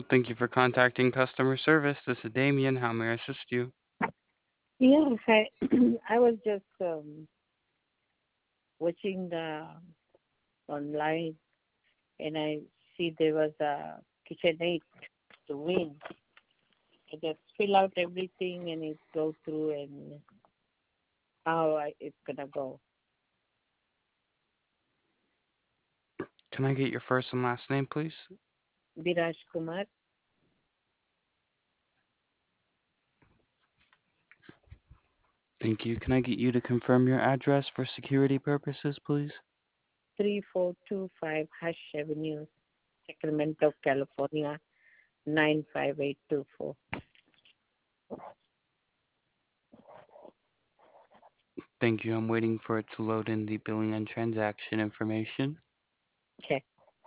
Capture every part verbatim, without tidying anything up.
Thank you for contacting customer service. This is Damien. How may I assist you? Yeah, hi. I was just um, watching the online and I see there was a KitchenAid to win. I just fill out everything and it go through and how I, it's gonna go. Can I get your first and last name, please? Biraj Kumar, Thank you. Can I get you to confirm your address for security purposes, please? three four two five Hush Avenue, Sacramento, California, nine five eight two four. Thank you. I'm waiting for it to load in the billing and transaction information. Okay.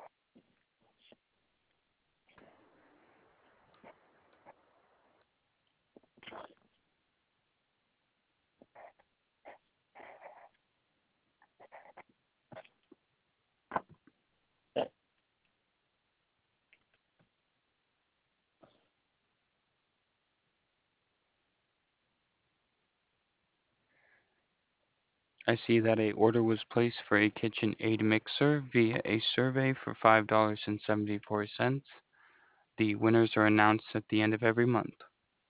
I see that a order was placed for a KitchenAid mixer via a survey for five dollars and seventy-four cents. The winners are announced at the end of every month.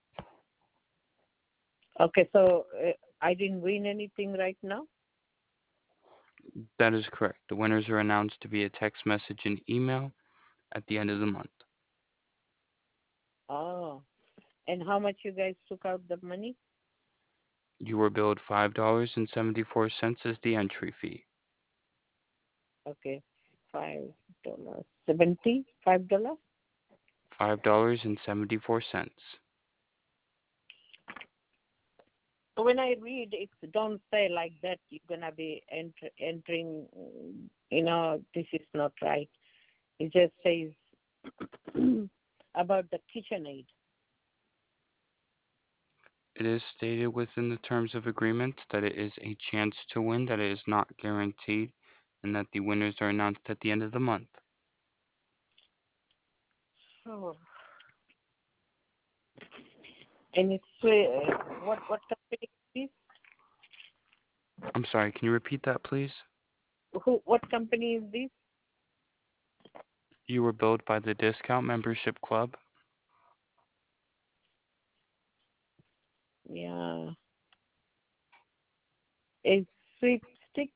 Okay, so uh, I didn't win anything right now? That is correct. The winners are announced via text message and email at the end of the month. Oh, and how much you guys took out the money? You were billed five dollars and seventy-four cents as the entry fee. Okay, five dollars, seventy, five dollars. five dollars and seventy-four cents. So when I read, it don't say like that. You're gonna be enter, entering. mm, You know, this is not right. It just says about the KitchenAid. It is stated within the terms of agreement that it is a chance to win, that it is not guaranteed, and that the winners are announced at the end of the month. Oh. And it's uh, what what company is I'm sorry, can you repeat that, please? this? Who? What company is this? You were billed by the Discount Membership Club. Yeah, it's Sweepsticks.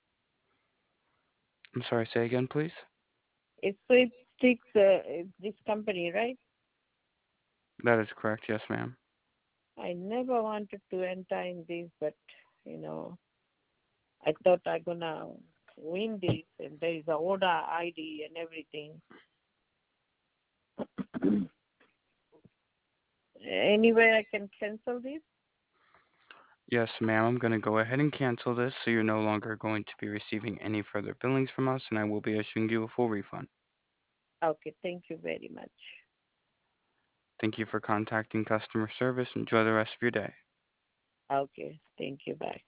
I'm sorry, say again, please. It's Sweepsticks. Uh, it's this company, right? That is correct, yes, ma'am. I never wanted to enter in this, but you know, I thought I gonna win this, and there is a order I D and everything. Anywhere I can cancel this? Yes, ma'am, I'm going to go ahead and cancel this so you're no longer going to be receiving any further billings from us, and I will be issuing you a full refund. Okay, thank you very much. Thank you for contacting customer service. Enjoy the rest of your day. Okay, thank you. Bye.